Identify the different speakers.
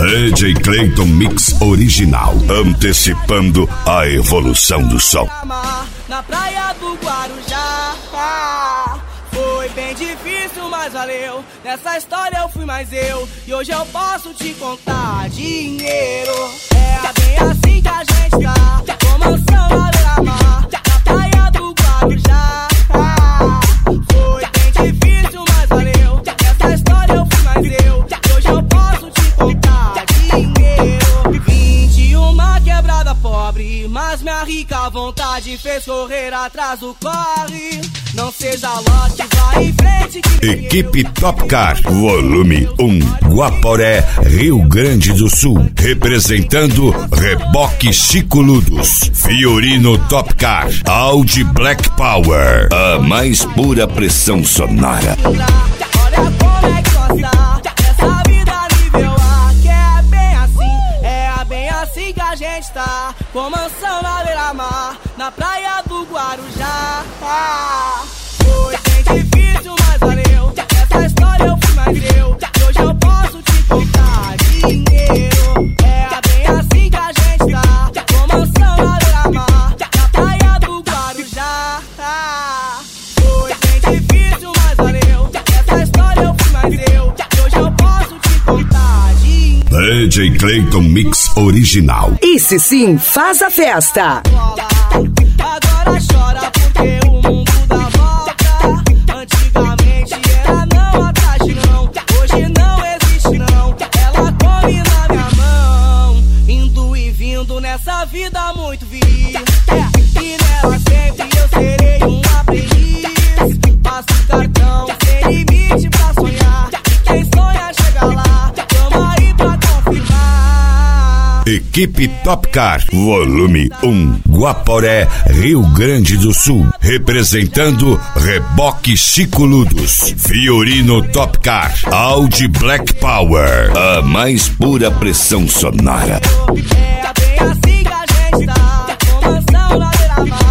Speaker 1: DJ Clayton Mix original, antecipando a evolução do som.
Speaker 2: Na praia do Guarujá, foi bem difícil, mas valeu. Nessa história eu fui mais eu, e hoje eu posso te contar dinheiro. É bem assim que a gente tá, com mansão na beira-mar, na praia do Guarujá. Foi bem difícil, mas valeu. Nessa história eu fui mais eu, e hoje eu posso te contar dinheiro. Vim de uma quebrada pobre, mas minha rica vontade fez correr atrás do corre. Não seja lote, vai em frente que
Speaker 1: Equipe Top Car, volume 1, Guaporé, Rio Grande do Sul. Representando Reboque Chico Ludos, Fiorino Top Car, Audi Black Power, a mais pura pressão sonora.
Speaker 2: olha como é que gosta essa vida nível A, que é bem assim que a gente tá, com mansão na beira-mar, na praia do Guarujá. Foi bem difícil, mas valeu. Essa história eu fui mais eu, e hoje eu posso te contar dinheiro. É bem assim que a gente tá, com mansão na beira-mar, na praia do Guarujá. Foi bem difícil, mas valeu. Essa história eu fui mais eu, e hoje eu posso te contar dinheiro.
Speaker 1: DJ Clayton Mix original.
Speaker 3: Esse sim faz a festa.
Speaker 2: Agora chora porque o mundo dá volta. Antigamente era não atrás de não, hoje não existe não. Ela come na minha mão, indo e vindo nessa vida muito feliz. E nela sempre eu serei um aprendiz. Passo cartão sem limite pra sonhar, e quem sonha chega lá, tamo aí pra confirmar.
Speaker 1: Equipe Top Car, volume 1, Guaporé, Rio Grande do Sul. Representando Reboque Chico Ludos, Fiorino Top Car, Audi Black Power, a mais pura pressão sonora.
Speaker 2: É bem assim que a gente tá, com mansão na beira-mar.